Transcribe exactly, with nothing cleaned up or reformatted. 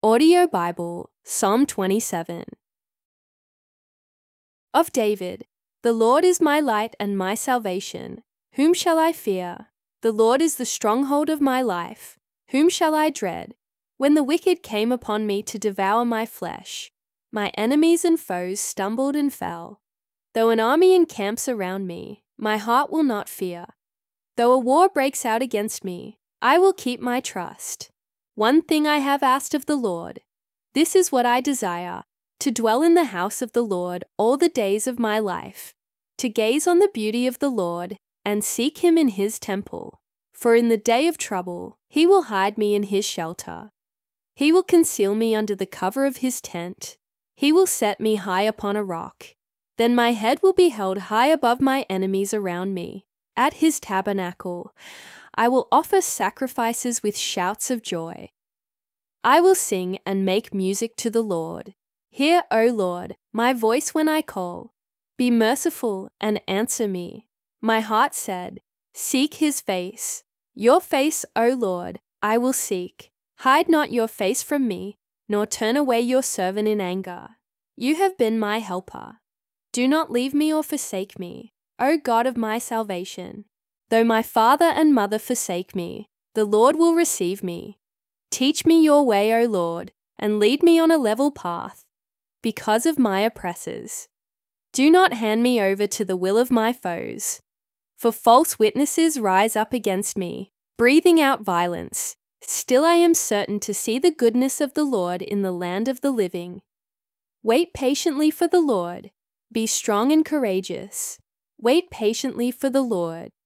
Audio Bible, Psalm twenty-seven. Of David, the Lord is my light and my salvation. Whom shall I fear? The Lord is the stronghold of my life. Whom shall I dread? When the wicked came upon me to devour my flesh, my enemies and foes stumbled and fell. Though an army encamps around me, my heart will not fear. Though a war breaks out against me, I will keep my trust. One thing I have asked of the Lord, this is what I desire, to dwell in the house of the Lord all the days of my life, to gaze on the beauty of the Lord and seek him in his temple. For in the day of trouble, he will hide me in his shelter. He will conceal me under the cover of his tent. He will set me high upon a rock. Then my head will be held high above my enemies around me. At his tabernacle, I will offer sacrifices with shouts of joy. I will sing and make music to the Lord. Hear, O Lord, my voice when I call. Be merciful and answer me. My heart said, seek his face. Your face, O Lord, I will seek. Hide not your face from me, nor turn away your servant in anger. You have been my helper. Do not leave me or forsake me, O God of my salvation. Though my father and mother forsake me, the Lord will receive me. Teach me your way, O Lord, and lead me on a level path, because of my oppressors. Do not hand me over to the will of my foes. For false witnesses rise up against me, breathing out violence. Still I am certain to see the goodness of the Lord in the land of the living. Wait patiently for the Lord. Be strong and courageous. Wait patiently for the Lord.